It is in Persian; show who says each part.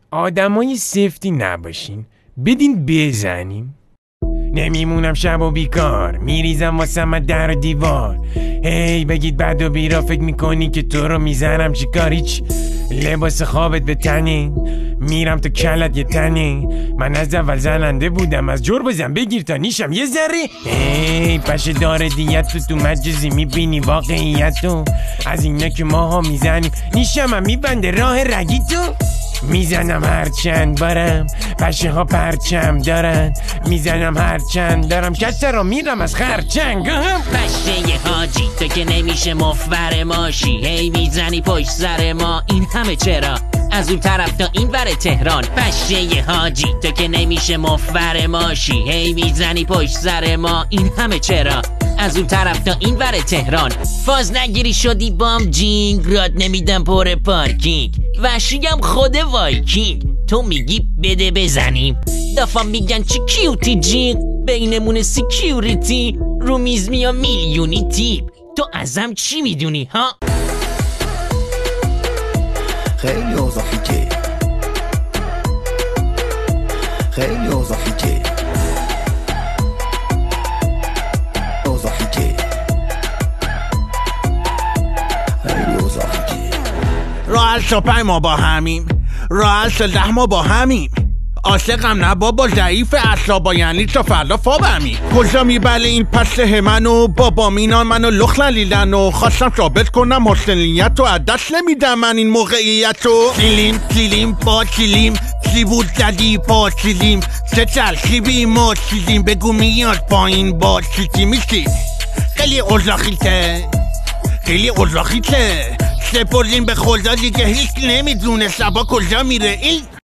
Speaker 1: آدمای سفتی نباشین، بدین بزنیم. نمیمونم شب و بیکار، میریزم واسم در و دیوار. هی بگید بد و بیرا، فکر میکنی که تو رو میزنم چیکار؟ هیچ لباس خوابت به تنه، میرم تو کلت یه تنه. من از اول زننده بودم، از جور بزن بگیر تا نیشم یه ذره. هی پشه داره دیت تو مجازی میبینی واقعیت تو. از اینا که ماها میزنیم نیشم هم میبنده راه رگی تو. میزنم هر چند بارم، پشه ها پرچم دارن. میزنم هر چند دارم، کس را میرم از خرچنگ.
Speaker 2: پشه حاجی تو که نمیشه مفبر ماشی، هی میزنی پشت سر ما، این همه چرا؟ از اون طرف تا این ور تهران. پشه حاجی تو که نمیشه مفبر ماشی، هی میزنی پشت سر ما، این همه چرا؟ از اون طرف تا این ور تهران. فاز نگیری شدی بام جینگ، راد نمیدم پر پارکینگ. وحشیم خود وایکینگ، تو میگی بده بزنیم. دفعه میگن چی کیوتی جینگ، بینمون سیکیوریتی. رو میز میا میلیونی تیپ، تو ازم چی میدونی ها؟
Speaker 3: خیلی اوضاحیه، خیلی اوضاحیه، اوضاحیه، خیلی اوضاحیه.
Speaker 4: راه هست 5 ما با همیم، راه هست 10 ما با همیم. عاشقم نه بابا ضعیف اعصابا، یعنی تا فردا فابمی. کجا میبله این پسته منو، بابا مینان منو لخ نلیدن و خواستم ثابت کنم حسنیت و از دست نمیدم من این موقعیت رو. کلیم با کلیم، چی بود زدی با کلیم، چه ترکیبی ما چیزیم، بگو میاد پایین با چیزی میشی. خیلی اوضاحیته، خیلی اوضاحیته. سپردیم به خدا دیگه هیچ نمیدونه شبا کجا میره این.